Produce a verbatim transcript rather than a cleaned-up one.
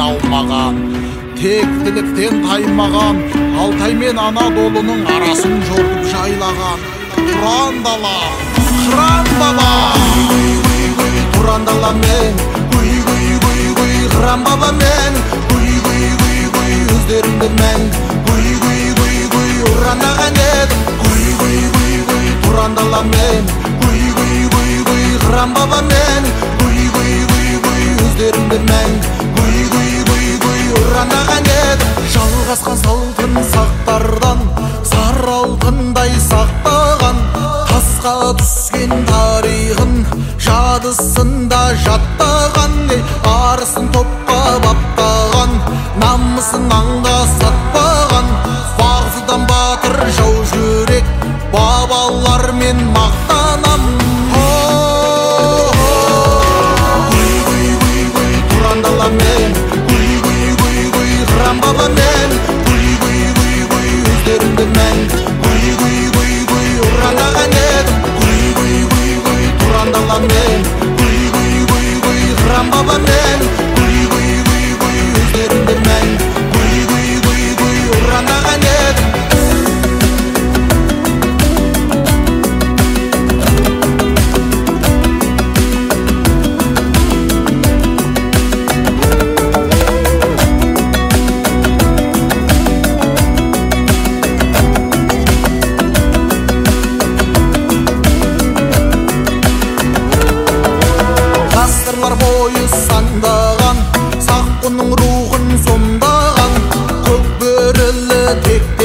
алмаған, тектіліктен таймаған, Алтай мен Анадолының арасын жортып жайлаған тұран дала, қыран баба. Тұран дала мен, гүй гүй гүй гүй, қыран баба мен, гүй гүй гүй гүй, өздеріңді мен, гүй гүй гүй гүй, ұранаған едім, гүй гүй гүй гүй. Тұран дала мен, гүй гүй гүй гүй, қыран баба мен, гүй гүй гүй гүй, өздеріңді мен, гүй гүй гүй гүй, ұранаған едім. Жалғасқан салтын сақтардан, сары алтындай сақтаған, тасқа түскен тарихын жадысында жаттаған, арысын топқа баптаған, намысын аңға сатпаған, бағзыдан батыр жау жүрек, бабалармен мақтанам. Гүй гүй гүй гүй, тұран дала мен, гүй гүй гүй гүй, қыран баба мен, гүй гүй гүй гүй, өздеріңді мен, гүй гүй гүй гүй, ұранаған едім, гүй гүй гүй гүй. Тұран дала мен, гүй гүй гүй гүй, қыран баба мен, гүй гүй гүй гүй, өздеріңді мен, гүй гүй гүй гүй, ұранаған едім. Ғасырлар бойы сандаған, сақ құның рухын сомдаған, көк бөрілі тек